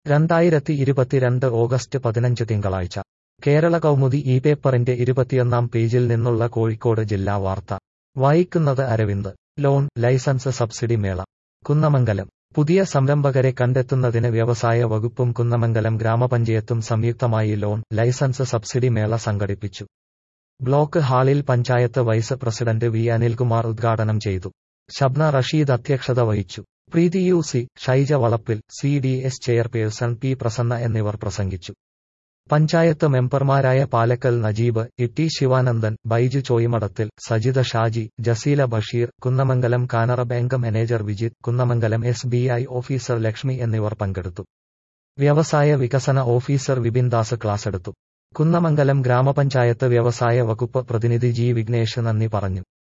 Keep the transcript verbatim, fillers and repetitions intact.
രണ്ടായിരത്തി ഇരുപത്തിരണ്ട് ഓഗസ്റ്റ് പതിനഞ്ച് തിങ്കളാഴ്ച കേരള കൗമുദി ഈ പേപ്പറിന്റെ ഇരുപത്തിയൊന്നാം പേജിൽ നിന്നുള്ള കോഴിക്കോട് ജില്ലാ വാർത്ത വായിക്കുന്നത് അരവിന്ദ്. ലോൺ, ലൈസൻസ് സബ്സിഡി മേള കുന്നമംഗലം. പുതിയ സംരംഭകരെ കണ്ടെത്തുന്നതിന് വ്യവസായ വകുപ്പും കുന്നമംഗലം ഗ്രാമപഞ്ചായത്തും സംയുക്തമായി ലോൺ, ലൈസൻസ് സബ്സിഡി മേള സംഘടിപ്പിച്ചു. ബ്ലോക്ക് ഹാളിൽ panchayat vice president V Anilkumar ഉദ്ഘാടനം ചെയ്തു. ഷബ്ന റഷീദ് അധ്യക്ഷത വഹിച്ചു. പ്രീതി U C, Shaija Valappil, C D S chairperson P Prasanna എന്നിവർ പ്രസംഗിച്ചു. പഞ്ചായത്ത് മെമ്പർമാരായ Palakkal Najeeb, Itty Sivanandan, Baiju Choyimadathil, Sajitha Shaji, Jaseela Basheer, Kunnamangalam Canara bank manager Vijith, Kunnamangalam S B I officer Lakshmi എന്നിവർ പങ്കെടുത്തു. വ്യവസായ വികസന ഓഫീസർ വിപിൻ ദാസ് ക്ലാസെടുത്തു. കുന്നമംഗലം ഗ്രാമപഞ്ചായത്ത് വ്യവസായ വകുപ്പ് പ്രതിനിധി ജി വിഘ്നേഷ് നന്ദി പറഞ്ഞു.